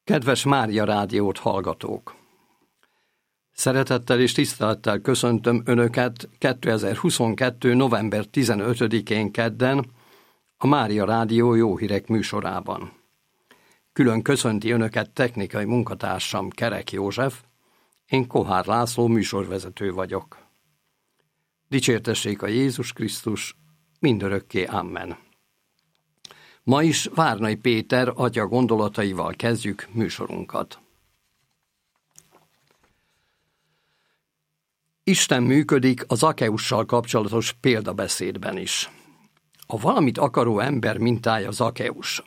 Kedves Mária Rádiót hallgatók! Szeretettel és tisztelettel köszöntöm Önöket 2022. november 15-én kedden a Mária Rádió Jó Hírek műsorában. Külön köszönti Önöket technikai munkatársam Kerek József, én Kohár László műsorvezető vagyok. Dicsértessék a Jézus Krisztus, mindörökké amen. Ma is Várnai Péter atya gondolataival kezdjük műsorunkat. Isten működik a Zakeussal kapcsolatos példabeszédben is. A valamit akaró ember mintája Zakeus.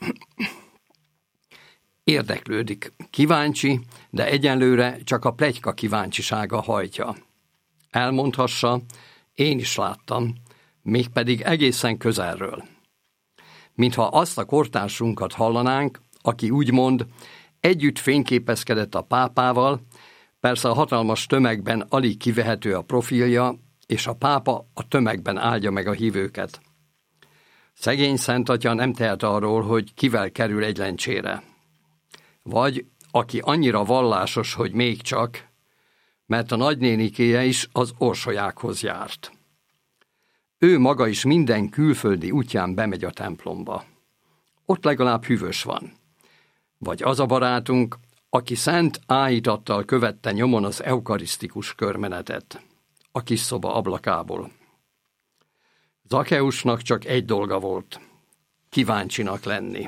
Érdeklődik, kíváncsi, de egyenlőre csak a pletyka kíváncsisága hajtja. Elmondhassa, én is láttam, mégpedig egészen közelről. Mintha azt a kortársunkat hallanánk, aki úgymond együtt fényképezkedett a pápával, persze a hatalmas tömegben alig kivehető a profilja, és a pápa a tömegben áldja meg a hívőket. Szegény szentatya nem tehet arról, hogy kivel kerül egy lencsére. Vagy aki annyira vallásos, hogy még csak, mert a nagynénikéje is az orsolyákhoz járt. Ő maga is minden külföldi útján bemegy a templomba. Ott legalább hűvös van. Vagy az a barátunk, aki szent áhítattal követte nyomon az eukarisztikus körmenetet, a kis szoba ablakából. Zakeusnak csak egy dolga volt, kíváncsinak lenni.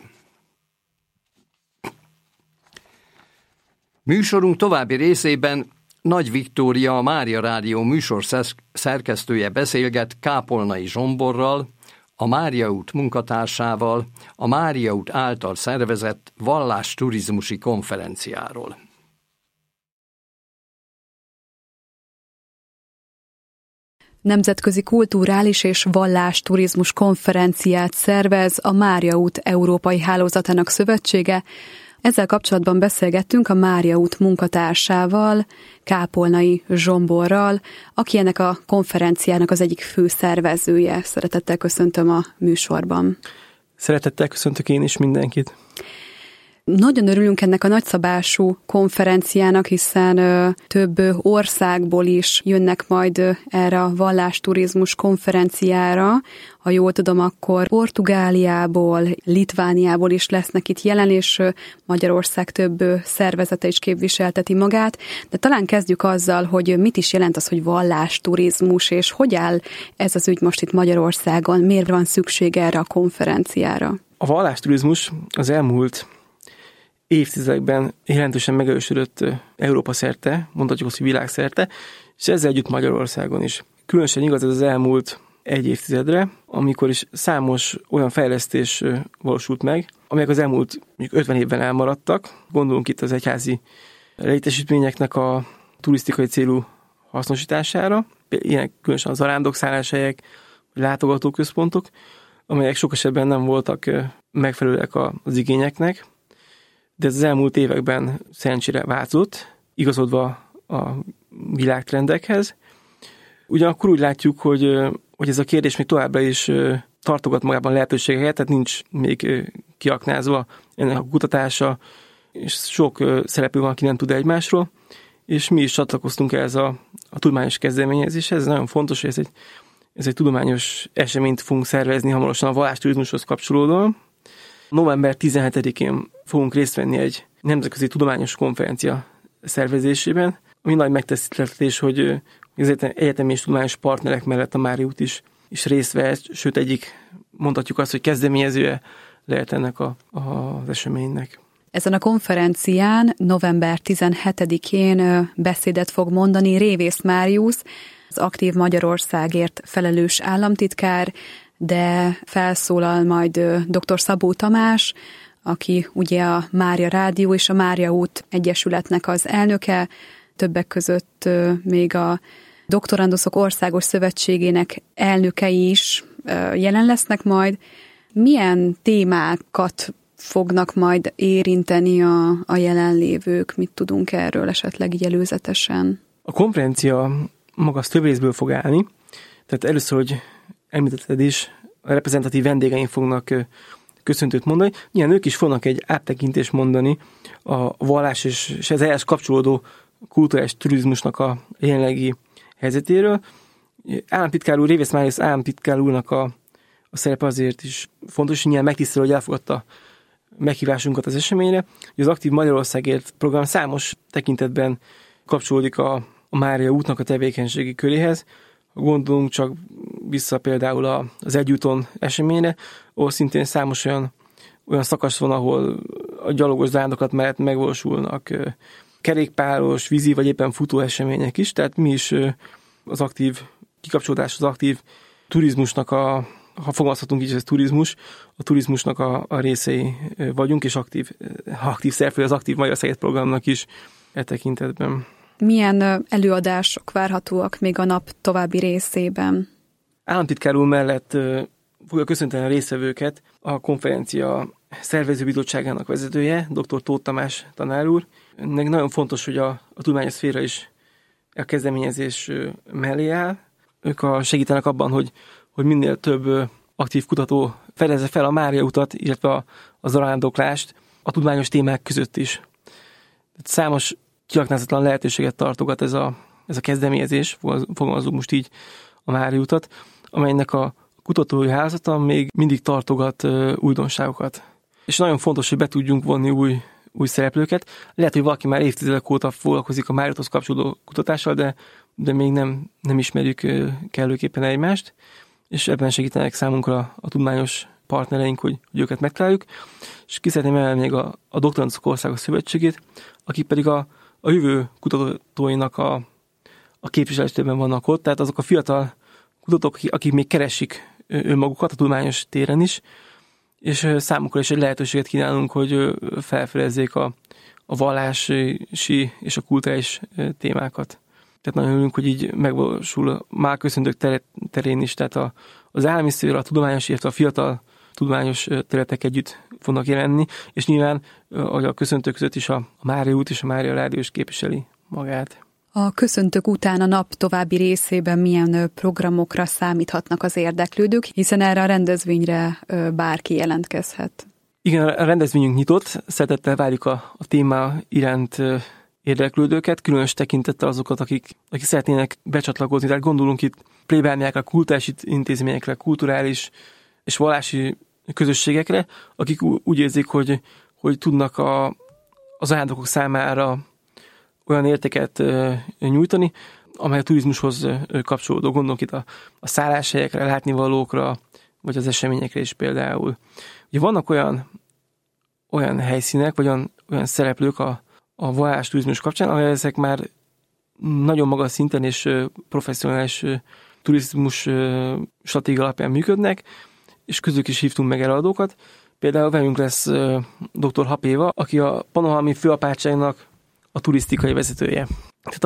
Műsorunk további részében Nagy Viktória, a Mária Rádió műsor szerkesztője beszélget Kápolnai Zsomborral, a Mária út munkatársával, a Mária út által szervezett vallásturizmusi konferenciáról. Nemzetközi kulturális és vallásturizmus konferenciát szervez a Mária út Európai Hálózatának Szövetsége. Ezzel kapcsolatban beszélgettünk a Mária út munkatársával, Kápolnai Zsomborral, aki ennek a konferenciának az egyik fő szervezője. Szeretettel köszöntöm a műsorban. Szeretettel köszöntök én is mindenkit. Nagyon örülünk ennek a nagyszabású konferenciának, hiszen több országból is jönnek majd erre a vallásturizmus konferenciára. Ha jól tudom, akkor Portugáliából, Litvániából is lesznek itt jelen, és Magyarország több szervezete is képviselteti magát. De talán kezdjük azzal, hogy mit is jelent az, hogy vallásturizmus, és hogy áll ez az ügy most itt Magyarországon, miért van szükség erre a konferenciára? A vallásturizmus az elmúlt évtizedekben jelentősen megerősödött Európa szerte, mondhatjuk azt, hogy világszerte, és ezzel együtt Magyarországon is. Különösen igaz ez az elmúlt egy évtizedre, amikor is számos olyan fejlesztés valósult meg, amelyek az elmúlt 50 évben elmaradtak. Gondolunk itt az egyházi létesítményeknek a turisztikai célú hasznosítására, ilyen különösen az zarándokszálláshelyek, látogatóközpontok, amelyek sok esetben nem voltak megfelelőek az igényeknek, de ez az elmúlt években szerencsére változott, igazodva a világtrendekhez. Ugyanakkor úgy látjuk, hogy ez a kérdés még továbbra is tartogat magában lehetőségeket, tehát nincs még kiaknázva ennek a kutatása, és sok szereplő van, aki nem tud egymásról, és mi is csatlakoztunk ehhez a tudományos kezdeményezéshez. Ez nagyon fontos, hogy ez egy tudományos eseményt fogunk szervezni hamarosan a vallásturizmushoz kapcsolódóan. November 17-én fogunk részt venni egy nemzetközi tudományos konferencia szervezésében, ami nagy megtiszteltetés, hogy az egyetemi és tudományos partnerek mellett a Mária út is részt vehet, sőt egyik, mondhatjuk azt, hogy kezdeményezője lehet ennek az eseménynek. Ezen a konferencián november 17-én beszédet fog mondani Révész Máriusz, az Aktív Magyarországért felelős államtitkár, de felszólal majd dr. Szabó Tamás, aki ugye a Mária Rádió és a Mária út Egyesületnek az elnöke, többek között még a Doktoranduszok Országos Szövetségének elnökei is jelen lesznek majd. Milyen témákat fognak majd érinteni a jelenlévők? Mit tudunk erről esetleg így előzetesen? A konferencia maga az több részből fog állni. Tehát először, hogy említetted is, a reprezentatív vendégeink fognak köszöntőt mondani. Nyilván ők is fognak egy áttekintést mondani a vallás és ez ehhez kapcsolódó kulturális turizmusnak a jelenlegi helyzetéről. Államtitkár úr, Révész Máriusz államtitkár úrnak a szerepe azért is fontos, hogy nyilván megtisztelő, hogy elfogadta meghívásunkat az eseményre. Az Aktív Magyarországért program számos tekintetben kapcsolódik a Mária útnak a tevékenységi köréhez. Gondolunk csak vissza például az Egyúton eseményre, ahol szintén számos olyan szakasz van, ahol a gyalogos zárdokat mellett megvalósulnak kerékpáros, vízi vagy éppen futó események is, tehát mi is az aktív kikapcsolódás, az aktív turizmusnak ha fogalmazhatunk így, ez turizmus, a turizmusnak a részei vagyunk, és aktív szereplő az Aktív Magyarországért programnak is e tekintetben. Milyen előadások várhatóak még a nap további részében? Államtitkár úr mellett fogja köszönteni a résztvevőket a konferencia szervezőbizottságának vezetője, dr. Tóth Tamás tanár úr. Ennek nagyon fontos, hogy a tudományos szféra is a kezdeményezés mellé áll. Ők segítenek abban, hogy minél több aktív kutató fedezze fel a Mária utat, illetve a zarándoklást a tudományos témák között is. Számos kiaknázatlan lehetőséget tartogat ez a kezdeményezés, fogalmazunk most így a Mária utat, amelynek a kutatói hálózata még mindig tartogat újdonságokat. És nagyon fontos, hogy be tudjunk vonni új szereplőket. Lehet, hogy valaki már évtizedek óta foglalkozik a Mária úthoz kapcsolódó kutatással, de még nem ismerjük kellőképpen egymást, és ebben segítenek számunkra a tudományos partnereink, hogy őket megtaláljuk. És ki szeretném emelni még a Doktoranduszok Országos Szövetségét, akik pedig a jövő kutatóinak a képviseletében vannak ott, tehát azok a fiatal kutatók, akik még keresik önmagukat a tudományos téren is, és számukra is egy lehetőséget kínálunk, hogy felfedezzék a vallási és a kulturális témákat. Tehát nagyon örülünk, hogy így megvalósul már köszöntők terén is, tehát az állami szféra, a tudományos, illetve a fiatal tudományos területek együtt fognak jelenni, és nyilván a köszöntők között is a Mária út és a Mária Rádió is képviseli magát. A köszöntők után a nap további részében milyen programokra számíthatnak az érdeklődők, hiszen erre a rendezvényre bárki jelentkezhet? Igen, a rendezvényünk nyitott, szeretettel várjuk a téma iránt érdeklődőket, különös tekintettel azokat, akik szeretnének becsatlakozni. Tehát gondolunk itt plébániákra, kulturális intézményekre, kulturális és vallási közösségekre, akik úgy érzik, hogy tudnak az ajándékok számára olyan értéket nyújtani, amely a turizmushoz kapcsolódó. Gondolunk itt a szálláshelyekre, látnivalókra, vagy az eseményekre is például. Ugye vannak olyan helyszínek, vagy olyan szereplők a vallás turizmus kapcsán, ahol ezek már nagyon magas szinten és professzionális turizmus stratégia alapján működnek, és közük is hívtunk meg előadókat. Például velünk lesz dr. Hapéva, aki a Pannonhalmi Főapátságnak a turisztikai vezetője. Tehát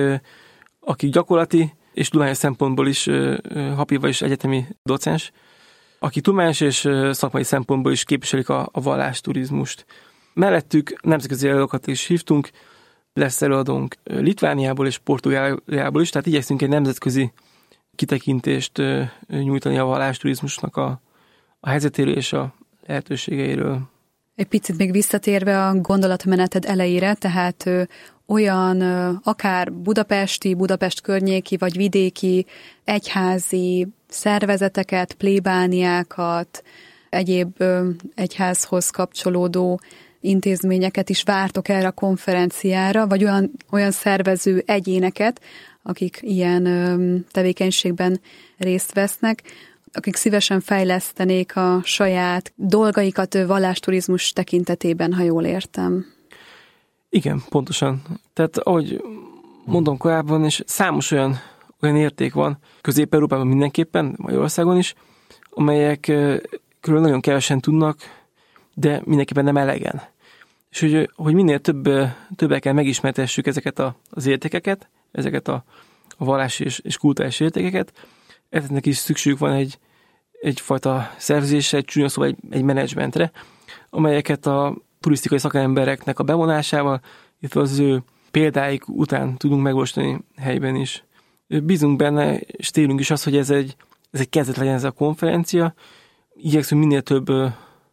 akik gyakorlati és tudományos szempontból is, Hapéva is egyetemi docens, akik tudományos és szakmai szempontból is képviselik a vallásturizmust. Mellettük nemzetközi előadókat is hívtunk, lesz előadónk Litvániából és Portugáliából is, tehát igyekszünk egy nemzetközi kitekintést nyújtani a vallásturizmusnak a helyzetéről és a lehetőségeiről. Egy picit még visszatérve a gondolatmeneted elejére, tehát olyan akár Budapest környéki vagy vidéki egyházi szervezeteket, plébániákat, egyéb egyházhoz kapcsolódó intézményeket is vártok erre a konferenciára, vagy olyan szervező egyéneket, akik ilyen tevékenységben részt vesznek, akik szívesen fejlesztenék a saját dolgaikat vallásturizmus tekintetében, ha jól értem. Igen, pontosan. Tehát ahogy mondom korábban, és számos olyan érték van Közép-Európában mindenképpen, Magyarországon is, amelyek körül nagyon kevesen tudnak, de mindenképpen nem elegen. És hogy minél többekkel megismertessük ezeket az értékeket, ezeket a vallási és kulturális értékeket, ezeknek is szükségük van egyfajta szervezésre, egy csúnya szóval egy menedzsmentre, amelyeket a turisztikai szakembereknek a bevonásával, illetve az ő példáik után tudunk megvalósítani helyben is. Bízunk benne, és tényleg is az, hogy ez egy kezdet legyen ez a konferencia. Igyekszünk minél több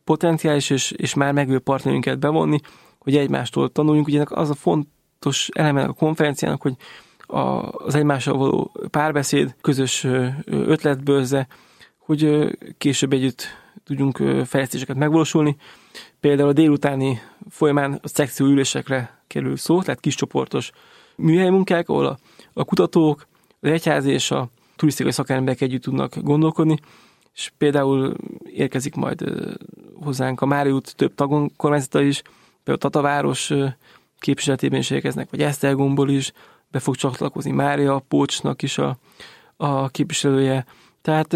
potenciális és már megvő partnerünket bevonni, hogy egymástól tanuljunk. Ugye az a fontos eleme a konferenciának, hogy az egymással való párbeszéd, közös ötletbőrze, hogy később együtt tudjunk fejlesztéseket megvalósulni. Például a délutáni folyamán a szekció ülésekre kerül szó, tehát kiscsoportos műhelymunkák, ahol a kutatók, az egyházi és a turisztikai szakemberek együtt tudnak gondolkodni, és például érkezik majd hozzánk a Mária út több tagon kormányzata is, például Tataváros képviseletében is érkeznek, vagy Esztergomból is, be fog csatlakozni Mária Pócsnak is a képviselője. Tehát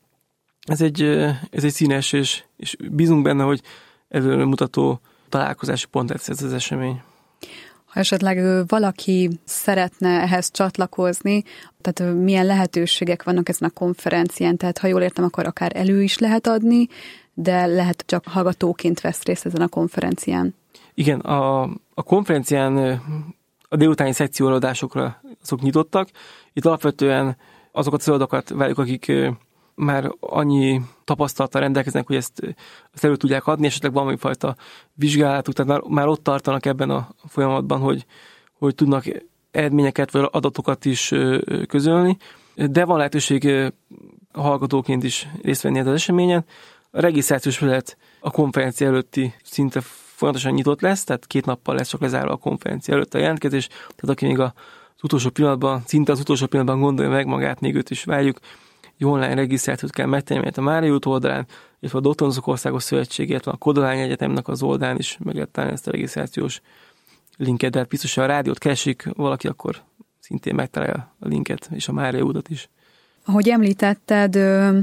ez egy színes, és bízunk benne, hogy előremutató találkozási pont lesz ez az esemény. Ha esetleg valaki szeretne ehhez csatlakozni, tehát milyen lehetőségek vannak ezen a konferencián, tehát ha jól értem, akkor akár elő is lehet adni, de lehet csak hallgatóként vesz részt ezen a konferencián. Igen, a konferencián a délutáni szekcióadásokra azok nyitottak. Itt alapvetően azokat az előadókat várjuk, akik már annyi tapasztalattal rendelkeznek, hogy ezt elő tudják adni, esetleg valami fajta vizsgálatuk, tehát már ott tartanak ebben a folyamatban, hogy tudnak eredményeket vagy adatokat is közölni, de van lehetőség hallgatóként is részt venni az eseményen. A regisztrációs felület a konferencia előtti szinte folyamatosan nyitott lesz, tehát 2 nappal lesz csak lezárva a konferencia előtt a jelentkezés, tehát aki még az utolsó pillanatban, szinte az utolsó pillanatban gondolja meg magát, még őt is várjuk, online regisztrációt kell megtenni, mert a Mária út oldalán, illetve a Doktorok Országos Szövetség, illetve a Kodolány Egyetemnek az oldalán is meg lehet találni ezt a regisztrációs linket, de hát biztos, hogy a rádiót keresik valaki, akkor szintén megtalálja a linket és a Mária útat is. Ahogy említetted,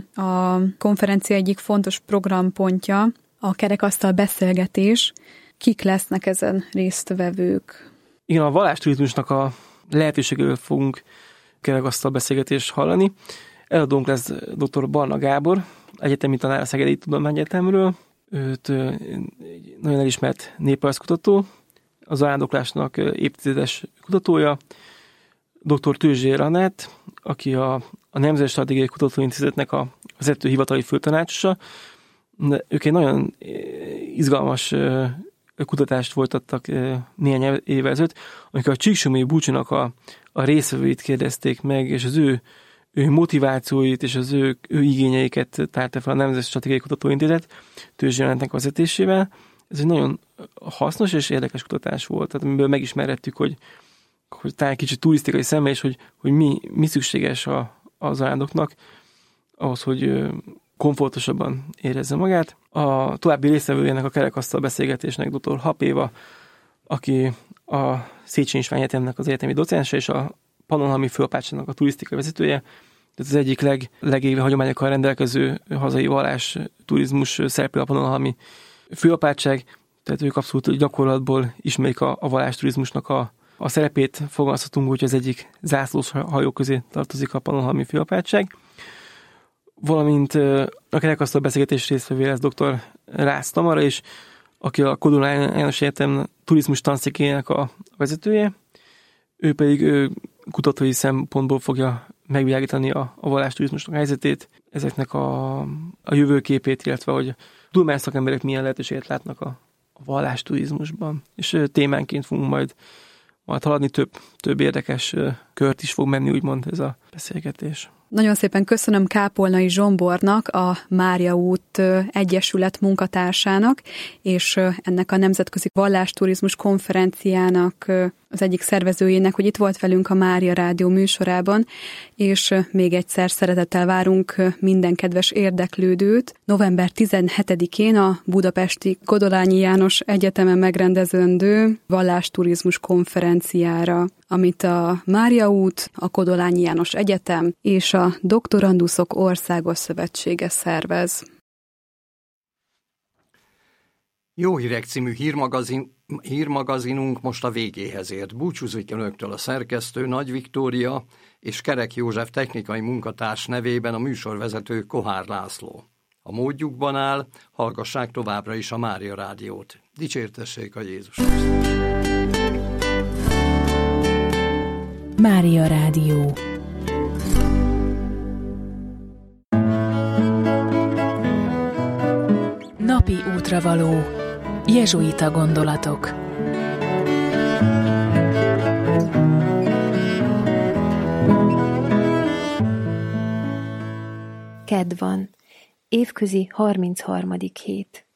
a konferencia egyik fontos programpontja a kerekasztal beszélgetés. Kik lesznek ezen résztvevők? Igen, a vallásturizmusnak a lehetőségéről fogunk kerekasztal beszélgetést hallani. Előadónk lesz dr. Barna Gábor, egyetemi tanár a Szegedi Tudományegyetemről. Őt egy nagyon elismert néprajzkutató, a zarándoklásnak évtizedes kutatója. Dr. Tőzsér Anett, aki a Nemzeti Stratégiai Kutatóintézetnek a vezető hivatali főtanácsosa. Ők egy nagyon izgalmas kutatást folytattak néhány évvel ezelőtt, amikor a Csíksomai búcsúnak a résztvevőit kérdezték meg, és az ő motivációit és az ő igényeiket tárta fel a Nemzeti Stratégiai Kutatóintézet Tőzsér Anettnek vezetésével. Ez egy nagyon hasznos és érdekes kutatás volt, tehát amiből megismerhettük, hogy talán kicsit turisztikai szemmel is, hogy mi szükséges a zarándoknak ahhoz, hogy komfortosabban érezze magát. A további résztvevőjének a kerekasztal beszélgetésnek dr. Hapéva, aki a Széchenyi István Egyetemnek az egyetemi docense és a Pannonhalmi Főapátságnak a turisztikai vezetője. Tehát az egyik legéve hagyományokkal rendelkező hazai vallás turizmus szereplő a Pannonhalmi Főapátság, tehát ők abszolút gyakorlatból ismerik a vallásturizmusnak a szerepét. Fogalmazhatunk, hogy az egyik zászlós hajó közé tartozik a Pannonhalmi Főapátság. Valamint a kerekasztal beszélgetés résztvevő lesz dr. Rácz Tamara is, aki a Kodolány János Egyetem turizmus tanszékének a vezetője. Ő pedig kutatói szempontból fogja megvilágítani a vallásturizmusnak helyzetét, ezeknek a jövőképét, illetve hogy tudományos szakemberek milyen lehetőséget látnak a vallásturizmusban. És témánként fogunk majd haladni, több érdekes kört is fog menni, úgymond ez a beszélgetés. Nagyon szépen köszönöm Kápolnai Zsombornak, a Mária út Egyesület munkatársának, és ennek a Nemzetközi Vallásturizmus konferenciának az egyik szervezőjének, hogy itt volt velünk a Mária Rádió műsorában, és még egyszer szeretettel várunk minden kedves érdeklődőt. November 17-én a budapesti Kodolányi János Egyetemen megrendezendő vallásturizmus konferenciára, amit a Mária út, a Kodolányi János Egyetem és a Doktoranduszok Országos Szövetsége szervez. Jó Hírek című hírmagazinunk most a végéhez ért. Búcsúzik önöktől a szerkesztő Nagy Viktória és Kerek József technikai munkatárs nevében a műsorvezető Kohár László. A módjukban áll, hallgassák továbbra is a Mária Rádiót. Dicsértessék a Jézus Krisztus! Mária Rádió. Napi útra való jezsuita gondolatok. Kedd van, évközi 33. hét.